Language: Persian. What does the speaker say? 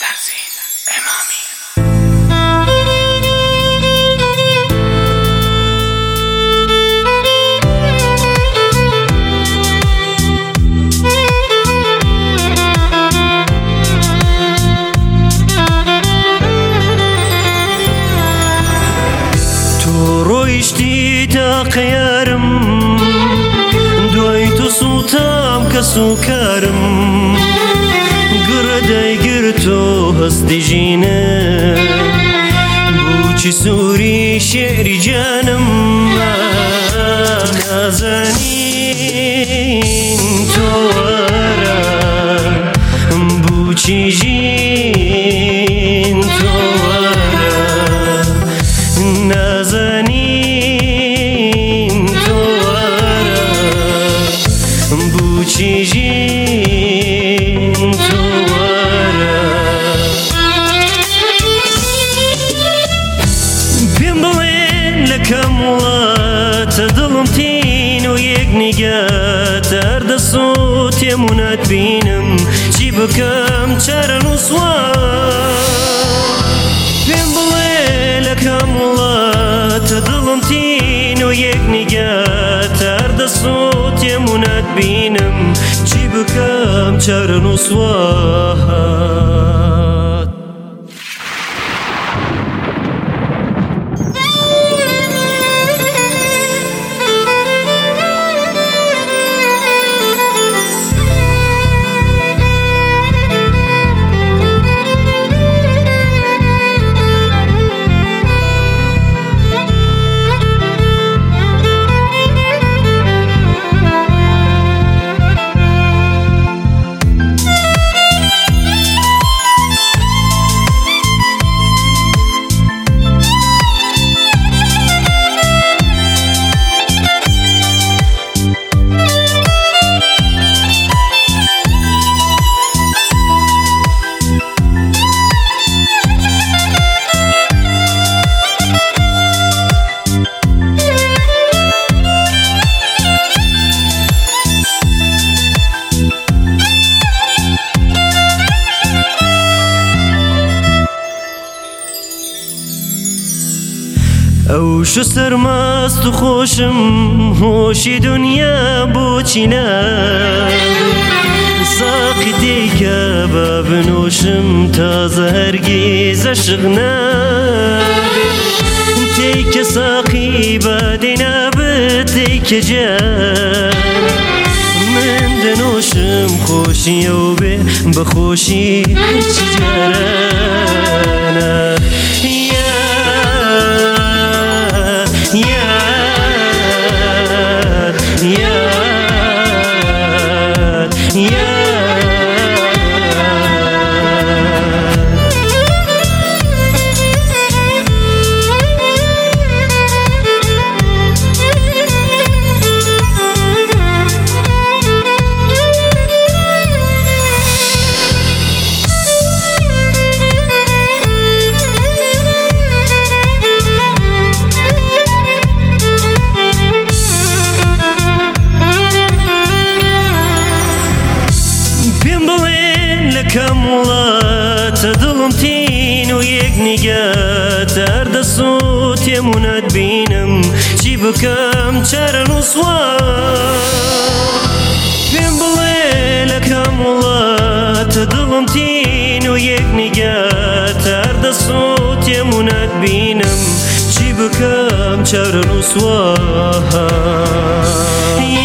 سرزین امامی. تو رویشتی تا قیارم دوای تو سوتام کسو کارم گردای گر تو هستی جینه بوچی سوری شعری جانم نازنین تو وارا بوچی جین تو وارا نازنین تو وارا بوچی جین تو وارا پیم بڵێن لەکەم وڵاتە دڵم تین و یەک نیگات هەردە سۆ تێمونەت بینم چی بکەم چارە نووسوات پێم بڵێ لەکەم وڵاتە دڵم تین و یەک نیگات هەردە سۆ تێمونەت بینم چی بکەم چارە نووسوات ئەوش سەرمەست و خۆشم هۆشی دنیا بۆچی ساقی تێیکە بە بنۆشم تازە هەرگیز عەشق تێیکە ساقی بادەی نابێت تێیکە جان من دەنۆشم خۆشیەوە بێ بە خۆشی هەرچی جارانە کەم وڵاتە دڵم تین و یەک نیگات هەردە سۆ تێمونەت بینم چی بکەم چارە نووسوات پێم بڵێ لەکەم وڵاتە دڵم تین و یەک نیگات هەردە سۆ تێمونەت بینم چی بکەم چارە نووسوات